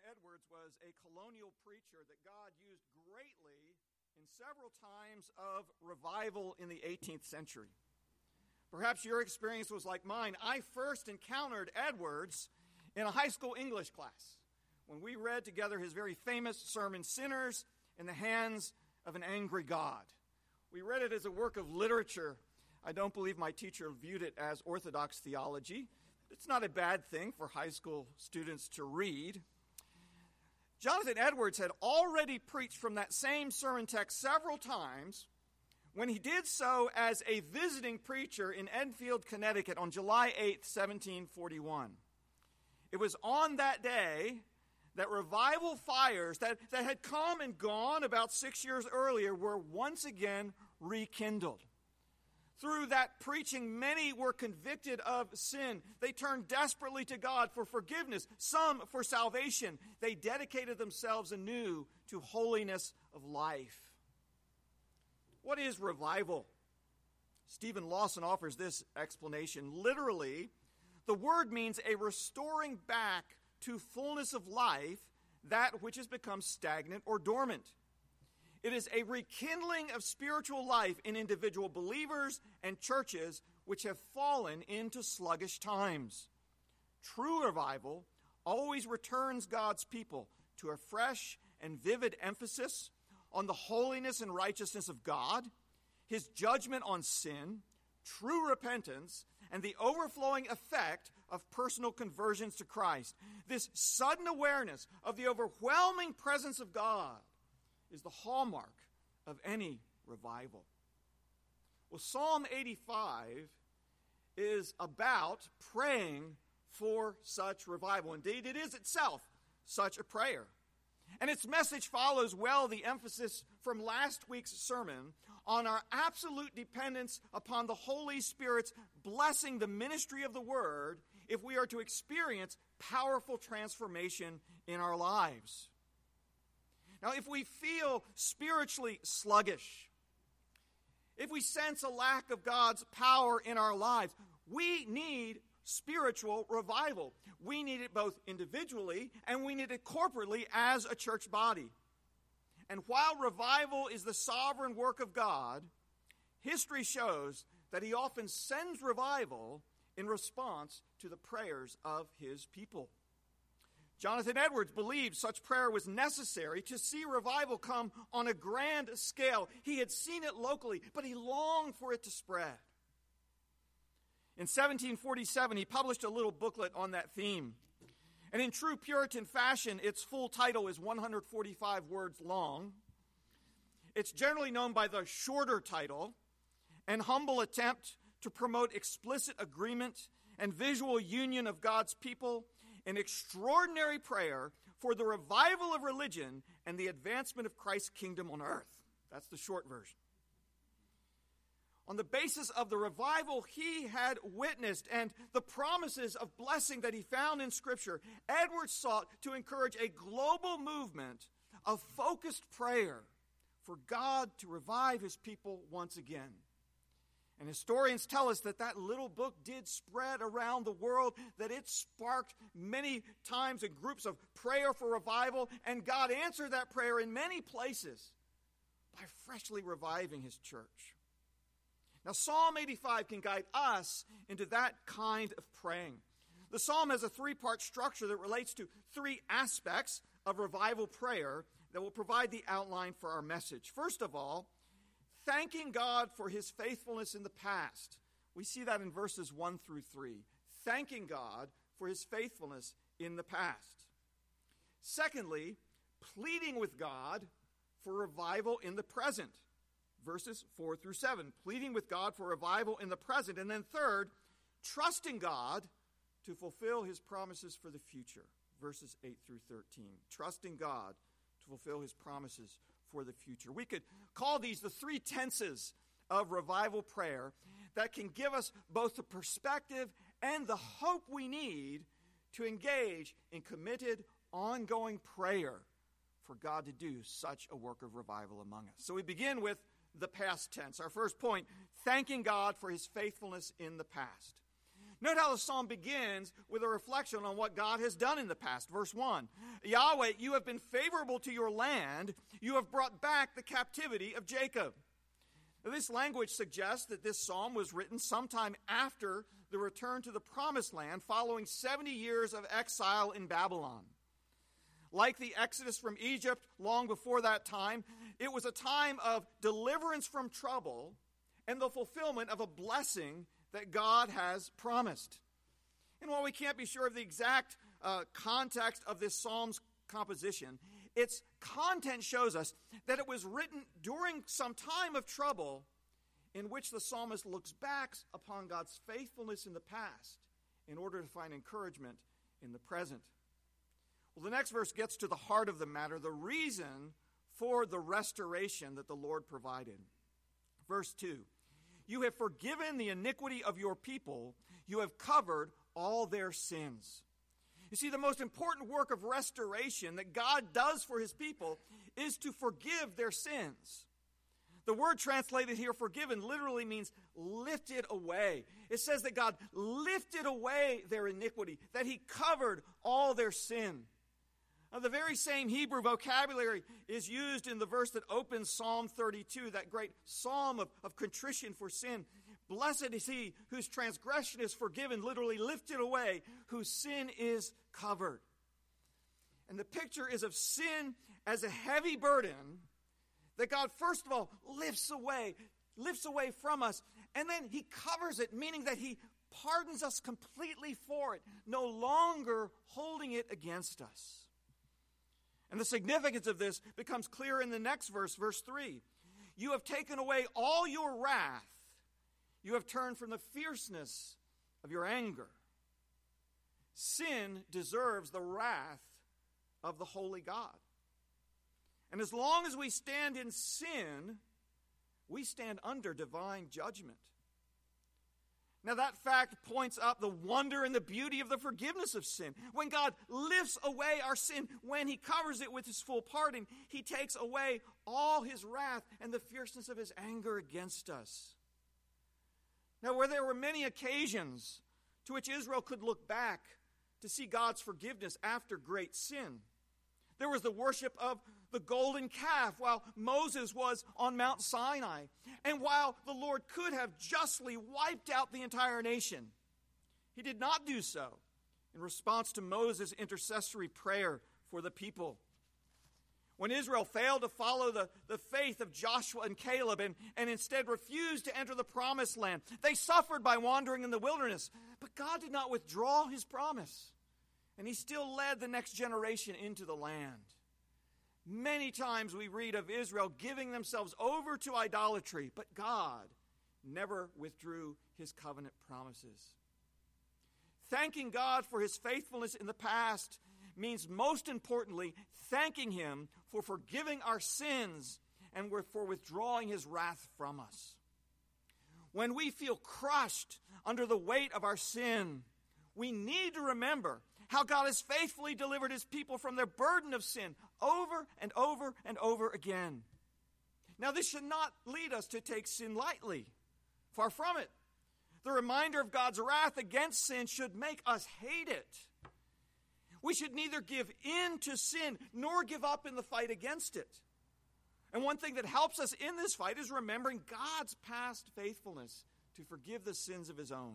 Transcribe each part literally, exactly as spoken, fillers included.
Edwards was a colonial preacher that God used greatly in several times of revival in the eighteenth century. Perhaps your experience was like mine. I first encountered Edwards in a high school English class when we read together his very famous sermon, Sinners in the Hands of an Angry God. We read it as a work of literature. I don't believe my teacher viewed it as orthodox theology. It's not a bad thing for high school students to read. Jonathan Edwards had already preached from that same sermon text several times when he did so as a visiting preacher in Enfield, Connecticut on July eighth, seventeen forty-one. It was on that day that revival fires that, that had come and gone about six years earlier were once again rekindled. Through that preaching, many were convicted of sin. They turned desperately to God for forgiveness, some for salvation. They dedicated themselves anew to holiness of life. What is revival? Stephen Lawson offers this explanation. Literally, the word means a restoring back to fullness of life that which has become stagnant or dormant. It is a rekindling of spiritual life in individual believers and churches which have fallen into sluggish times. True revival always returns God's people to a fresh and vivid emphasis on the holiness and righteousness of God, his judgment on sin, true repentance, and the overflowing effect of personal conversions to Christ. This sudden awareness of the overwhelming presence of God is the hallmark of any revival. Well, Psalm eighty-five is about praying for such revival. Indeed, it is itself such a prayer. And its message follows well the emphasis from last week's sermon on our absolute dependence upon the Holy Spirit's blessing the ministry of the Word if we are to experience powerful transformation in our lives. Now, if we feel spiritually sluggish, if we sense a lack of God's power in our lives, we need spiritual revival. We need it both individually and we need it corporately as a church body. And while revival is the sovereign work of God, history shows that he often sends revival in response to the prayers of his people. Jonathan Edwards believed such prayer was necessary to see revival come on a grand scale. He had seen it locally, but he longed for it to spread. In seventeen forty-seven, he published a little booklet on that theme. And in true Puritan fashion, its full title is one hundred forty-five words long. It's generally known by the shorter title, An Humble Attempt to Promote Explicit Agreement and Visual Union of God's People, an Extraordinary Prayer for the Revival of Religion and the Advancement of Christ's Kingdom on Earth. That's the short version. On the basis of the revival he had witnessed and the promises of blessing that he found in Scripture, Edwards sought to encourage a global movement of focused prayer for God to revive his people once again. And historians tell us that that little book did spread around the world, that it sparked many times in groups of prayer for revival, and God answered that prayer in many places by freshly reviving his church. Now, Psalm eighty-five can guide us into that kind of praying. The psalm has a three-part structure that relates to three aspects of revival prayer that will provide the outline for our message. First of all, thanking God for his faithfulness in the past. We see that in verses one through three. Thanking God for his faithfulness in the past. Secondly, pleading with God for revival in the present. Verses four through seven. Pleading with God for revival in the present. And then third, trusting God to fulfill his promises for the future. Verses eight through thirteen. Trusting God to fulfill his promises for the future. We could call these the three tenses of revival prayer that can give us both the perspective and the hope we need to engage in committed, ongoing prayer for God to do such a work of revival among us. So we begin with the past tense. Our first point, thanking God for his faithfulness in the past. Note how the psalm begins with a reflection on what God has done in the past. Verse one, Yahweh, you have been favorable to your land. You have brought back the captivity of Jacob. Now, this language suggests that this psalm was written sometime after the return to the promised land following seventy years of exile in Babylon. Like the exodus from Egypt long before that time, it was a time of deliverance from trouble and the fulfillment of a blessing that God has promised. And while we can't be sure of the exact uh, context of this psalm's composition, its content shows us that it was written during some time of trouble in which the psalmist looks back upon God's faithfulness in the past in order to find encouragement in the present. Well, the next verse gets to the heart of the matter, the reason for the restoration that the Lord provided. Verse two, you have forgiven the iniquity of your people. You have covered all their sins. You see, the most important work of restoration that God does for his people is to forgive their sins. The word translated here, forgiven, literally means lifted away. It says that God lifted away their iniquity, that he covered all their sin. Now, the very same Hebrew vocabulary is used in the verse that opens Psalm thirty-two, that great psalm of, of contrition for sin. Blessed is he whose transgression is forgiven, literally lifted away, whose sin is covered. And the picture is of sin as a heavy burden that God, first of all, lifts away, lifts away from us, and then he covers it, meaning that he pardons us completely for it, no longer holding it against us. And the significance of this becomes clear in the next verse, verse three. You have taken away all your wrath. You have turned from the fierceness of your anger. Sin deserves the wrath of the holy God. And as long as we stand in sin, we stand under divine judgment. Now that fact points up the wonder and the beauty of the forgiveness of sin. When God lifts away our sin, when he covers it with his full pardon, he takes away all his wrath and the fierceness of his anger against us. Now, where there were many occasions to which Israel could look back to see God's forgiveness after great sin, there was the worship of the golden calf while Moses was on Mount Sinai. And while the Lord could have justly wiped out the entire nation, he did not do so in response to Moses' intercessory prayer for the people. When Israel failed to follow the, the faith of Joshua and Caleb and, and instead refused to enter the promised land, they suffered by wandering in the wilderness. But God did not withdraw his promise, and he still led the next generation into the land. Many times we read of Israel giving themselves over to idolatry, but God never withdrew his covenant promises. Thanking God for his faithfulness in the past means, most importantly, thanking him for forgiving our sins and for withdrawing his wrath from us. When we feel crushed under the weight of our sin, we need to remember how God has faithfully delivered his people from their burden of sin over and over and over again. Now, this should not lead us to take sin lightly. Far from it. The reminder of God's wrath against sin should make us hate it. We should neither give in to sin nor give up in the fight against it. And one thing that helps us in this fight is remembering God's past faithfulness to forgive the sins of his own.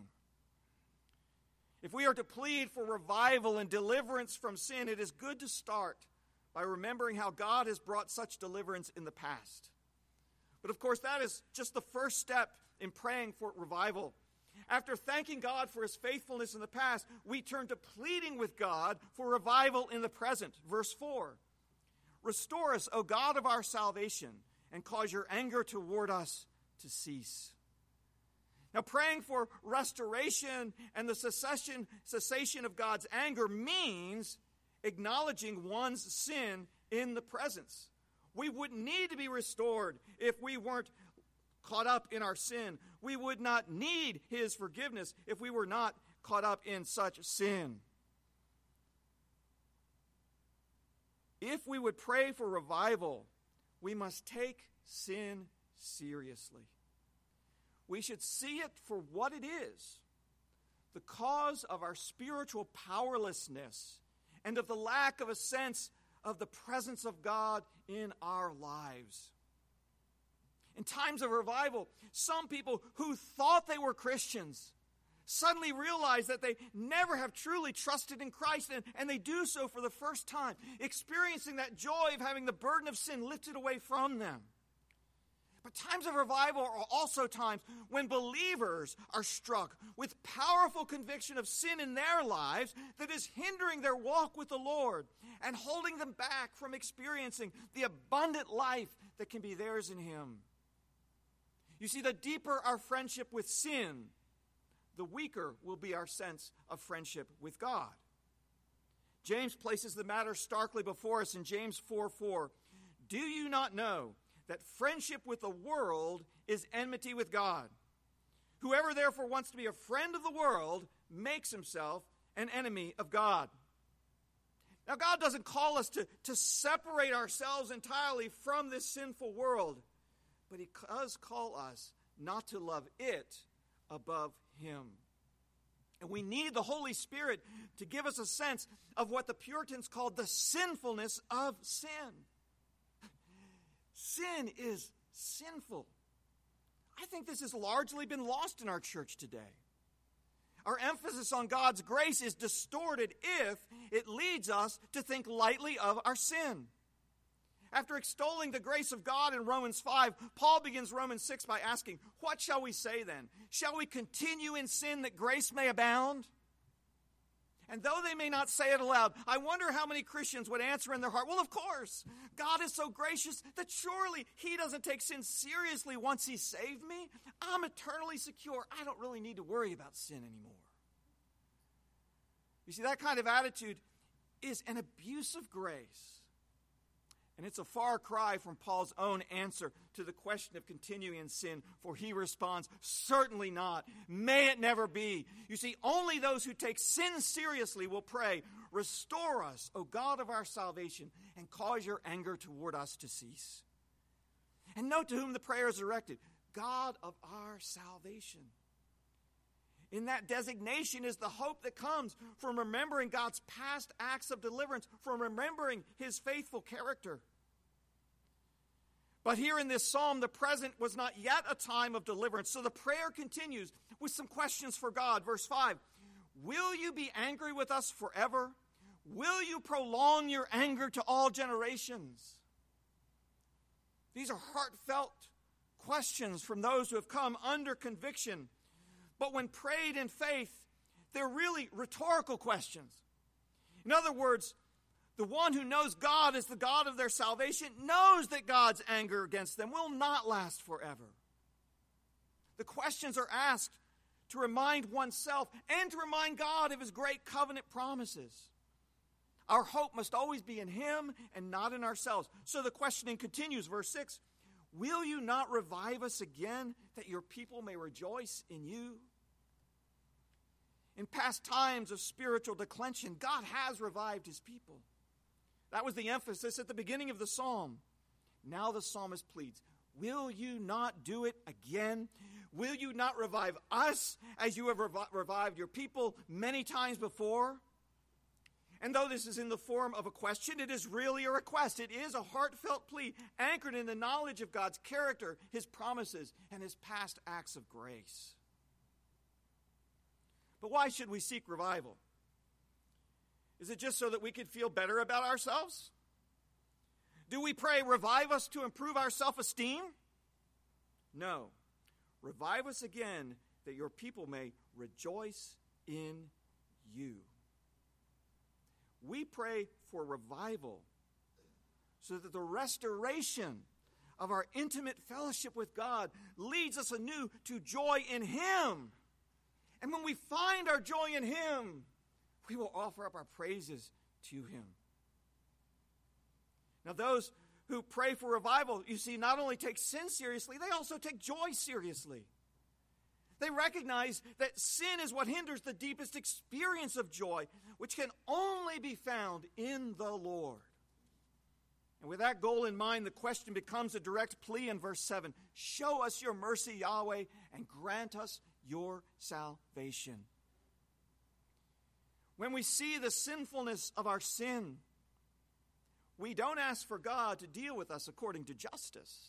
If we are to plead for revival and deliverance from sin, it is good to start by remembering how God has brought such deliverance in the past. But of course, that is just the first step in praying for revival. After thanking God for his faithfulness in the past, we turn to pleading with God for revival in the present. Verse four, restore us, O God of our salvation, and cause your anger toward us to cease. Now, praying for restoration and the cessation, cessation of God's anger means acknowledging one's sin in the presence. We wouldn't need to be restored if we weren't caught up in our sin. We would not need his forgiveness if we were not caught up in such sin. If we would pray for revival, we must take sin seriously. We should see it for what it is, the cause of our spiritual powerlessness and of the lack of a sense of the presence of God in our lives. In times of revival, some people who thought they were Christians suddenly realize that they never have truly trusted in Christ, and, and they do so for the first time, experiencing that joy of having the burden of sin lifted away from them. But times of revival are also times when believers are struck with powerful conviction of sin in their lives that is hindering their walk with the Lord and holding them back from experiencing the abundant life that can be theirs in Him. You see, the deeper our friendship with sin, the weaker will be our sense of friendship with God. James places the matter starkly before us in James four four. Do you not know that friendship with the world is enmity with God? Whoever therefore wants to be a friend of the world makes himself an enemy of God. Now, God doesn't call us to, to separate ourselves entirely from this sinful world, but He does call us not to love it above Him. And we need the Holy Spirit to give us a sense of what the Puritans called the sinfulness of sin. Sin is sinful. I think this has largely been lost in our church today. Our emphasis on God's grace is distorted if it leads us to think lightly of our sin. After extolling the grace of God in Romans five, Paul begins Romans six by asking, what shall we say then? Shall we continue in sin that grace may abound? And though they may not say it aloud, I wonder how many Christians would answer in their heart, well, of course, God is so gracious that surely He doesn't take sin seriously once He saved me. I'm eternally secure. I don't really need to worry about sin anymore. You see, that kind of attitude is an abuse of grace. And it's a far cry from Paul's own answer to the question of continuing in sin, for he responds, certainly not. May it never be. You see, only those who take sin seriously will pray, restore us, O God of our salvation, and cause your anger toward us to cease. And note to whom the prayer is directed, God of our salvation. In that designation is the hope that comes from remembering God's past acts of deliverance, from remembering His faithful character. But here in this psalm, the present was not yet a time of deliverance. So the prayer continues with some questions for God. Verse five, will you be angry with us forever? Will you prolong your anger to all generations? These are heartfelt questions from those who have come under conviction. But when prayed in faith, they're really rhetorical questions. In other words, the one who knows God is the God of their salvation knows that God's anger against them will not last forever. The questions are asked to remind oneself and to remind God of His great covenant promises. Our hope must always be in Him and not in ourselves. So the questioning continues, verse six. Will you not revive us again, that your people may rejoice in you? In past times of spiritual declension, God has revived His people. That was the emphasis at the beginning of the psalm. Now the psalmist pleads, will you not do it again? Will you not revive us as you have revi- revived your people many times before? And though this is in the form of a question, it is really a request. It is a heartfelt plea anchored in the knowledge of God's character, His promises, and His past acts of grace. But why should we seek revival? Is it just so that we could feel better about ourselves? Do we pray, revive us to improve our self-esteem? No. Revive us again that your people may rejoice in you. We pray for revival so that the restoration of our intimate fellowship with God leads us anew to joy in Him. And when we find our joy in Him, we will offer up our praises to Him. Now, those who pray for revival, you see, not only take sin seriously, they also take joy seriously. They recognize that sin is what hinders the deepest experience of joy, which can only be found in the Lord. And with that goal in mind, the question becomes a direct plea in verse seven. Show us your mercy, Yahweh, and grant us your salvation. When we see the sinfulness of our sin, we don't ask for God to deal with us according to justice.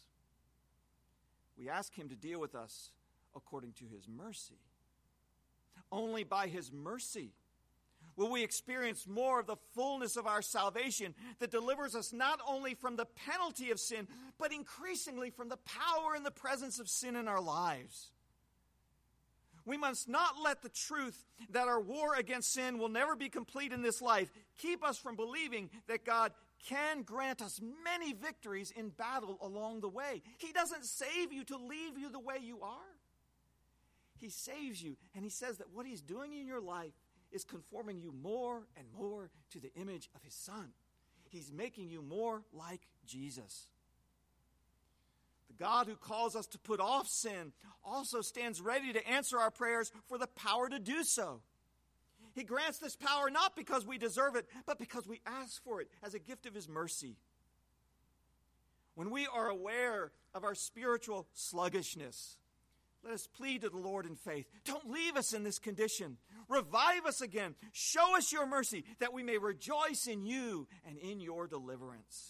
We ask him to deal with us according to his mercy. Only by his mercy will we experience more of the fullness of our salvation that delivers us not only from the penalty of sin, but increasingly from the power and the presence of sin in our lives. We must not let the truth that our war against sin will never be complete in this life keep us from believing that God can grant us many victories in battle along the way. He doesn't save you to leave you the way you are. He saves you, and he says that what he's doing in your life is conforming you more and more to the image of his Son. He's making you more like Jesus. The God who calls us to put off sin also stands ready to answer our prayers for the power to do so. He grants this power not because we deserve it, but because we ask for it as a gift of his mercy. When we are aware of our spiritual sluggishness, let us plead to the Lord in faith. Don't leave us in this condition. Revive us again. Show us your mercy that we may rejoice in you and in your deliverance.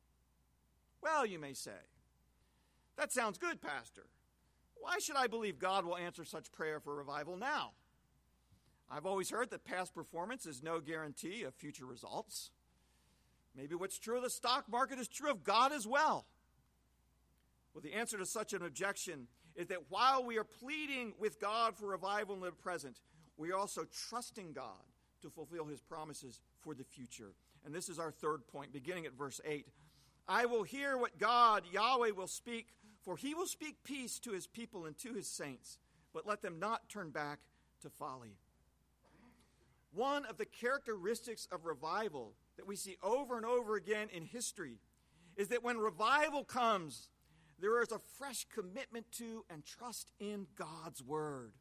Well, you may say, that sounds good, Pastor. Why should I believe God will answer such prayer for revival now? I've always heard that past performance is no guarantee of future results. Maybe what's true of the stock market is true of God as well. Well, the answer to such an objection is that while we are pleading with God for revival in the present, we are also trusting God to fulfill his promises for the future. And this is our third point, beginning at verse eight. I will hear what God, Yahweh, will speak, for he will speak peace to his people and to his saints, but let them not turn back to folly. One of the characteristics of revival that we see over and over again in history is that when revival comes, there is a fresh commitment to and trust in God's word.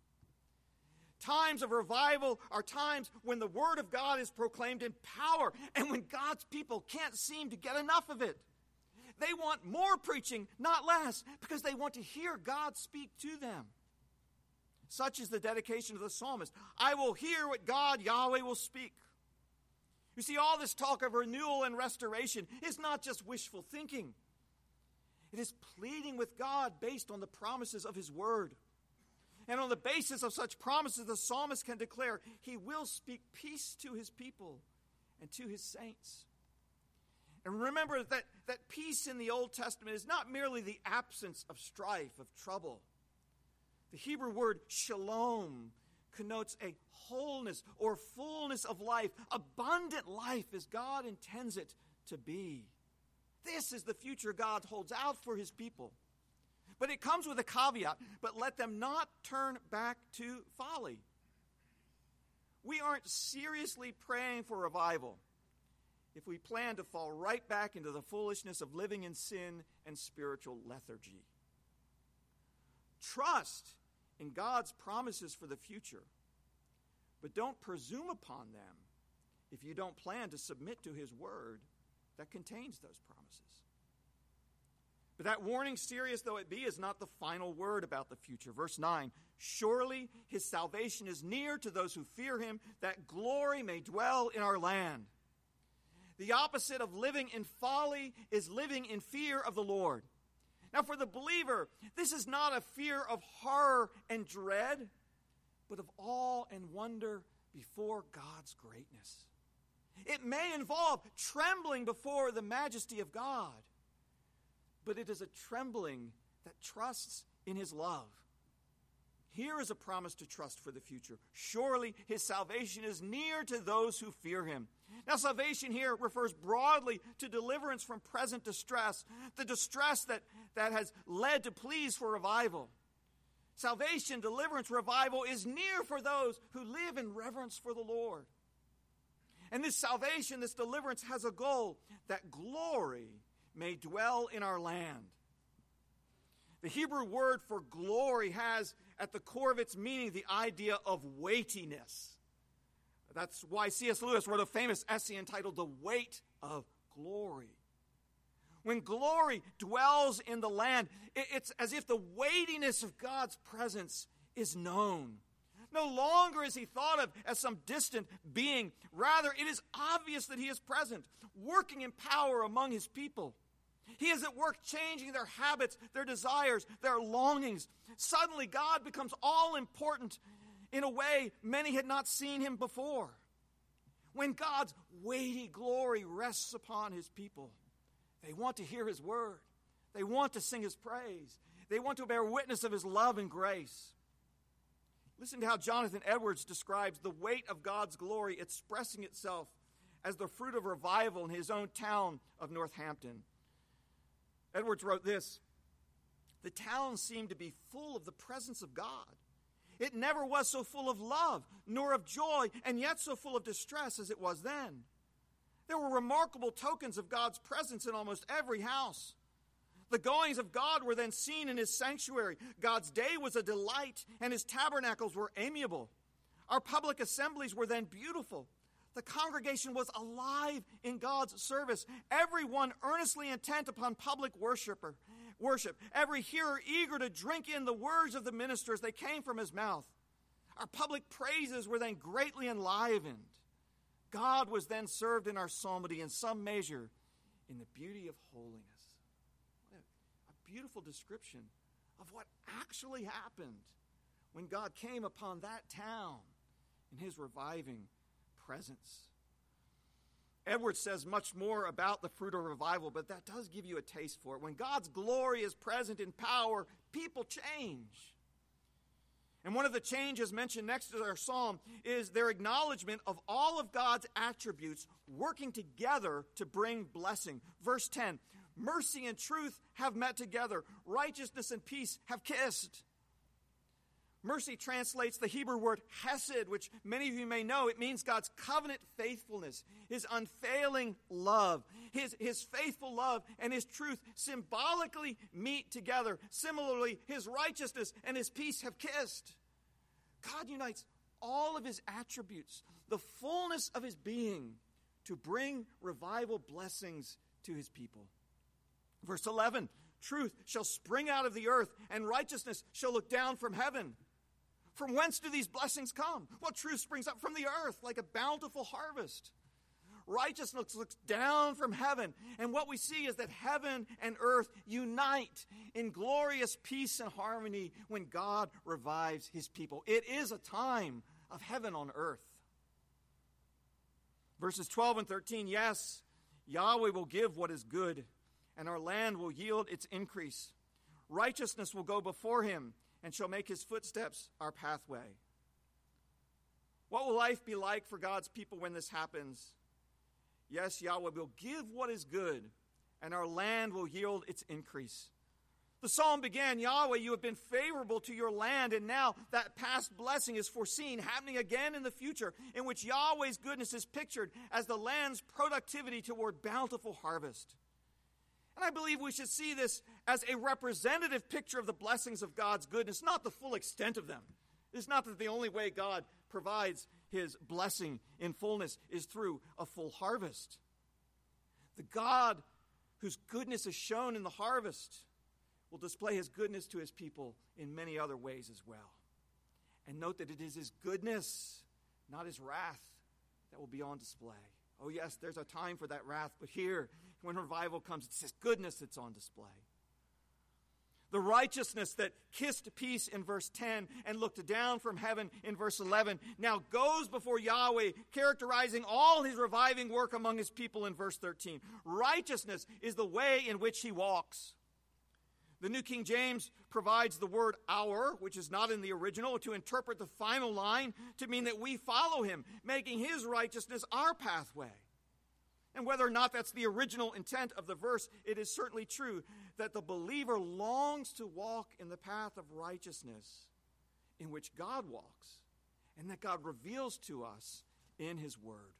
Times of revival are times when the word of God is proclaimed in power and when God's people can't seem to get enough of it. They want more preaching, not less, because they want to hear God speak to them. Such is the dedication of the psalmist. I will hear what God, Yahweh, will speak. You see, all this talk of renewal and restoration is not just wishful thinking. It is pleading with God based on the promises of his word. And on the basis of such promises, the psalmist can declare he will speak peace to his people and to his saints. And remember that, that peace in the Old Testament is not merely the absence of strife, of trouble. The Hebrew word shalom connotes a wholeness or fullness of life, abundant life as God intends it to be. This is the future God holds out for his people. But it comes with a caveat, but let them not turn back to folly. We aren't seriously praying for revival if we plan to fall right back into the foolishness of living in sin and spiritual lethargy. Trust in God's promises for the future, but don't presume upon them if you don't plan to submit to his word that contains those promises. But that warning, serious though it be, is not the final word about the future. Verse nine, surely his salvation is near to those who fear him, that glory may dwell in our land. The opposite of living in folly is living in fear of the Lord. Now, for the believer, this is not a fear of horror and dread, but of awe and wonder before God's greatness. It may involve trembling before the majesty of God, but it is a trembling that trusts in his love. Here is a promise to trust for the future. Surely his salvation is near to those who fear him. Now, salvation here refers broadly to deliverance from present distress, the distress that, that has led to pleas for revival. Salvation, deliverance, revival is near for those who live in reverence for the Lord. And this salvation, this deliverance has a goal, that glory may dwell in our land. The Hebrew word for glory has at the core of its meaning the idea of weightiness. That's why C S Lewis wrote a famous essay entitled The Weight of Glory. When glory dwells in the land, it's as if the weightiness of God's presence is known. No longer is he thought of as some distant being. Rather, it is obvious that he is present, working in power among his people. He is at work changing their habits, their desires, their longings. Suddenly, God becomes all important in a way many had not seen him before. When God's weighty glory rests upon his people, they want to hear his word. They want to sing his praise. They want to bear witness of his love and grace. Listen to how Jonathan Edwards describes the weight of God's glory expressing itself as the fruit of revival in his own town of Northampton. Edwards wrote this: "The town seemed to be full of the presence of God. It never was so full of love, nor of joy, and yet so full of distress as it was then. There were remarkable tokens of God's presence in almost every house. The goings of God were then seen in his sanctuary. God's day was a delight, and his tabernacles were amiable. Our public assemblies were then beautiful. The congregation was alive in God's service, everyone earnestly intent upon public worshiper, worship, every hearer eager to drink in the words of the minister as they came from his mouth. Our public praises were then greatly enlivened. God was then served in our psalmody in some measure in the beauty of holiness." Beautiful description of what actually happened when God came upon that town in his reviving presence. Edwards says much more about the fruit of revival, but that does give you a taste for it. When God's glory is present in power, people change. And one of the changes mentioned next to our psalm is their acknowledgement of all of God's attributes working together to bring blessing. Verse ten, "Mercy and truth have met together. Righteousness and peace have kissed." Mercy translates the Hebrew word hesed, which many of you may know. It means God's covenant faithfulness, his unfailing love. His, his faithful love and his truth symbolically meet together. Similarly, his righteousness and his peace have kissed. God unites all of his attributes, the fullness of his being, to bring revival blessings to his people. Verse eleven, "Truth shall spring out of the earth, and righteousness shall look down from heaven." From whence do these blessings come? Well, truth springs up from the earth like a bountiful harvest. Righteousness looks down from heaven, and what we see is that heaven and earth unite in glorious peace and harmony when God revives his people. It is a time of heaven on earth. Verses twelve and thirteen, "Yes, Yahweh will give what is good, and our land will yield its increase. Righteousness will go before him, and shall make his footsteps our pathway." What will life be like for God's people when this happens? Yes, Yahweh will give what is good, and our land will yield its increase. The psalm began, "Yahweh, you have been favorable to your land," and now that past blessing is foreseen, happening again in the future, in which Yahweh's goodness is pictured as the land's productivity toward bountiful harvest. And I believe we should see this as a representative picture of the blessings of God's goodness, not the full extent of them. It's not that the only way God provides his blessing in fullness is through a full harvest. The God whose goodness is shown in the harvest will display his goodness to his people in many other ways as well. And note that it is his goodness, not his wrath, that will be on display. Oh yes, there's a time for that wrath, but here, when revival comes, it's his goodness that's on display. The righteousness that kissed peace in verse ten and looked down from heaven in verse eleven now goes before Yahweh, characterizing all his reviving work among his people in verse thirteen. Righteousness is the way in which he walks. The New King James provides the word "our," which is not in the original, to interpret the final line to mean that we follow him, making his righteousness our pathway. And whether or not that's the original intent of the verse, it is certainly true that the believer longs to walk in the path of righteousness in which God walks and that God reveals to us in his word.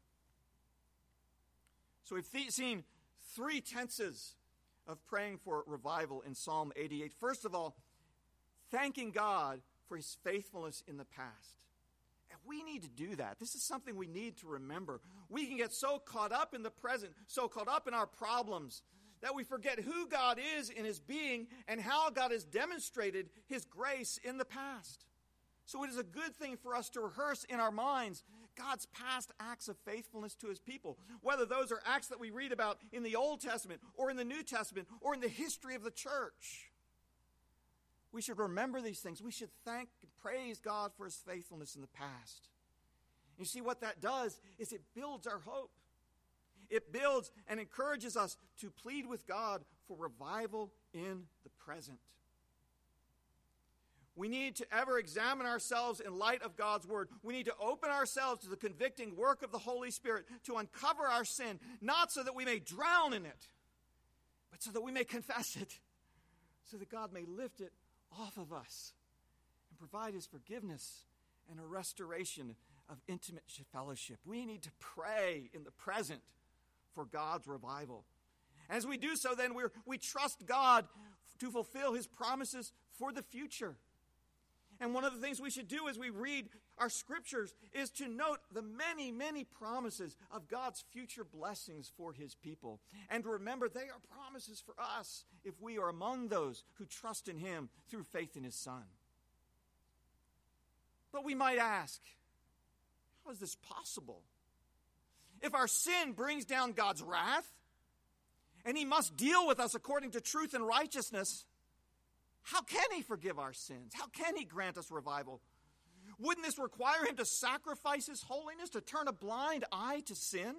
So we've th- seen three tenses of praying for revival in Psalm eighty-eight. First of all, thanking God for his faithfulness in the past. And we need to do that. This is something we need to remember. We can get so caught up in the present, so caught up in our problems, that we forget who God is in his being and how God has demonstrated his grace in the past. So it is a good thing for us to rehearse in our minds God's past acts of faithfulness to his people, whether those are acts that we read about in the Old Testament or in the New Testament or in the history of the church. We should remember these things. We should thank and praise God for his faithfulness in the past. You see, what that does is it builds our hope. It builds and encourages us to plead with God for revival in the present. We need to ever examine ourselves in light of God's word. We need to open ourselves to the convicting work of the Holy Spirit to uncover our sin, not so that we may drown in it, but so that we may confess it, so that God may lift it off of us and provide his forgiveness and a restoration of intimate fellowship. We need to pray in the present for God's revival. As we do so, then we're, we trust God to fulfill his promises for the future. And one of the things we should do as we read our scriptures is to note the many, many promises of God's future blessings for his people. And remember, they are promises for us if we are among those who trust in him through faith in his Son. But we might ask, how is this possible? If our sin brings down God's wrath, and he must deal with us according to truth and righteousness, how can he forgive our sins? How can he grant us revival? Wouldn't this require him to sacrifice his holiness, to turn a blind eye to sin?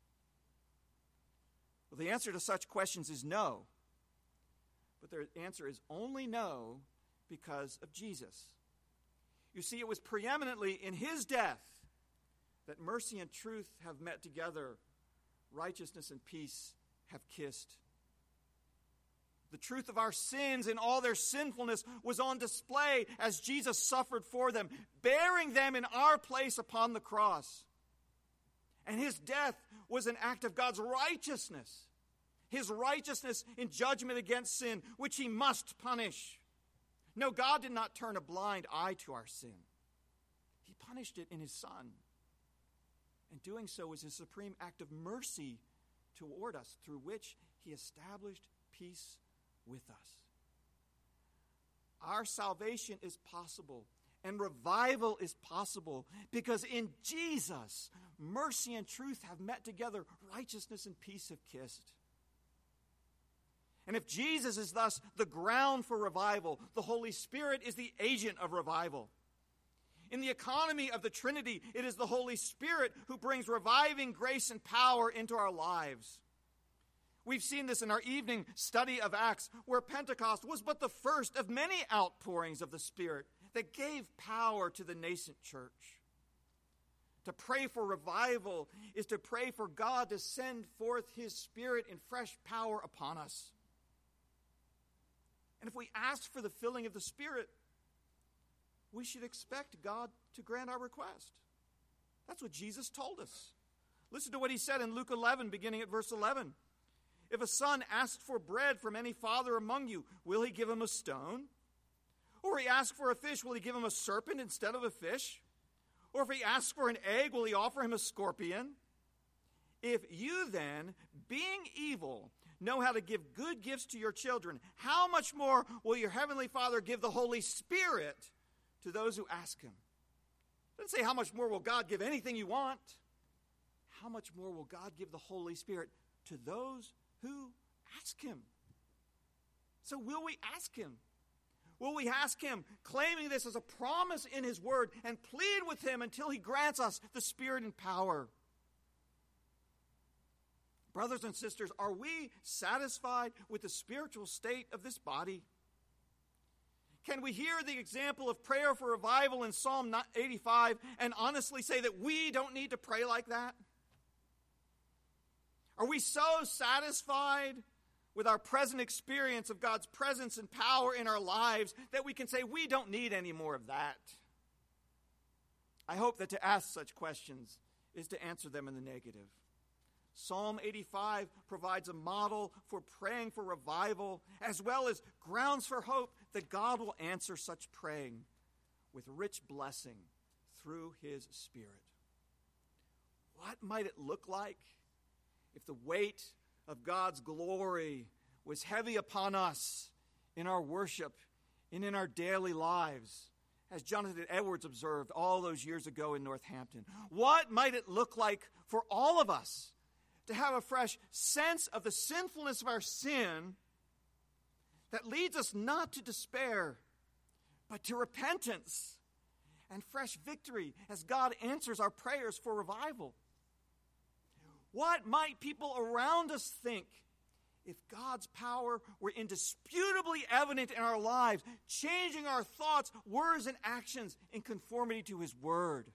Well, the answer to such questions is no. But the answer is only no because of Jesus. You see, it was preeminently in his death that mercy and truth have met together, righteousness and peace have kissed. The truth of our sins in all their sinfulness was on display as Jesus suffered for them, bearing them in our place upon the cross. And his death was an act of God's righteousness, his righteousness in judgment against sin, which he must punish. No, God did not turn a blind eye to our sin. He punished it in his Son. And doing so was his supreme act of mercy toward us, through which he established peace with us. Our salvation is possible and revival is possible because in Jesus, mercy and truth have met together, righteousness and peace have kissed. And if Jesus is thus the ground for revival, the Holy Spirit is the agent of revival. In the economy of the Trinity, it is the Holy Spirit who brings reviving grace and power into our lives. We've seen this in our evening study of Acts, where Pentecost was but the first of many outpourings of the Spirit that gave power to the nascent church. To pray for revival is to pray for God to send forth his Spirit in fresh power upon us. And if we ask for the filling of the Spirit, we should expect God to grant our request. That's what Jesus told us. Listen to what he said in Luke eleven, beginning at verse eleven. If a son asks for bread from any father among you, will he give him a stone? Or he asks for a fish, will he give him a serpent instead of a fish? Or if he asks for an egg, will he offer him a scorpion? If you then, being evil, know how to give good gifts to your children, how much more will your heavenly Father give the Holy Spirit to those who ask him? It doesn't say how much more will God give anything you want. How much more will God give the Holy Spirit to those who ask him? So will we ask him? Will we ask him, claiming this as a promise in his word, and plead with him until he grants us the Spirit and power? Brothers and sisters, are we satisfied with the spiritual state of this body? Can we hear the example of prayer for revival in Psalm eighty-five and honestly say that we don't need to pray like that? Are we so satisfied with our present experience of God's presence and power in our lives that we can say we don't need any more of that? I hope that to ask such questions is to answer them in the negative. Psalm eighty-five provides a model for praying for revival, as well as grounds for hope that God will answer such praying with rich blessing through his Spirit. What might it look like if the weight of God's glory was heavy upon us in our worship and in our daily lives as Jonathan Edwards observed all those years ago in Northampton, what might it look like for all of us to have a fresh sense of the sinfulness of our sin that leads us not to despair, but to repentance and fresh victory as God answers our prayers for revival? What might people around us think if God's power were indisputably evident in our lives, changing our thoughts, words, and actions in conformity to His Word?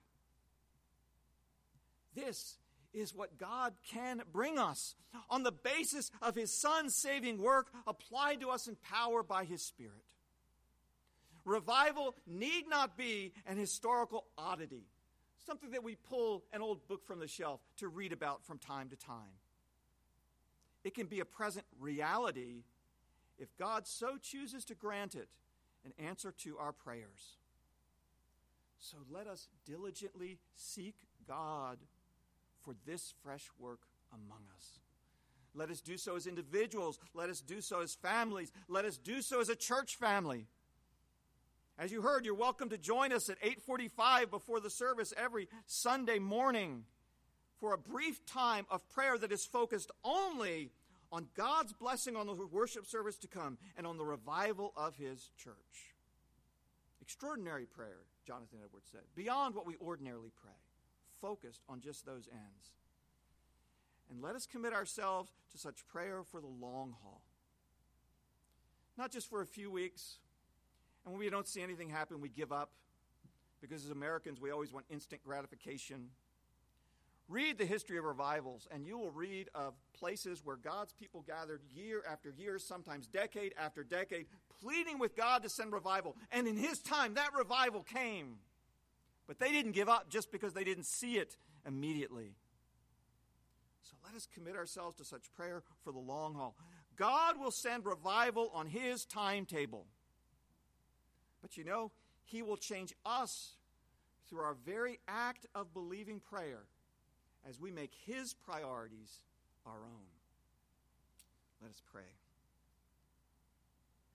This is what God can bring us on the basis of His Son's saving work applied to us in power by His Spirit. Revival need not be an historical oddity, something that we pull an old book from the shelf to read about from time to time. It can be a present reality if God so chooses to grant it an answer to our prayers. So let us diligently seek God for this fresh work among us. Let us do so as individuals. Let us do so as families. Let us do so as a church family. As you heard, you're welcome to join us at eight forty-five before the service every Sunday morning for a brief time of prayer that is focused only on God's blessing on the worship service to come and on the revival of His church. Extraordinary prayer, Jonathan Edwards said, beyond what we ordinarily pray, focused on just those ends. And let us commit ourselves to such prayer for the long haul. Not just for a few weeks, and when we don't see anything happen, we give up, because as Americans, we always want instant gratification. Read the history of revivals, and you will read of places where God's people gathered year after year, sometimes decade after decade, pleading with God to send revival. And in His time, that revival came. But they didn't give up just because they didn't see it immediately. So let us commit ourselves to such prayer for the long haul. God will send revival on His timetable. But you know, He will change us through our very act of believing prayer as we make His priorities our own. Let us pray.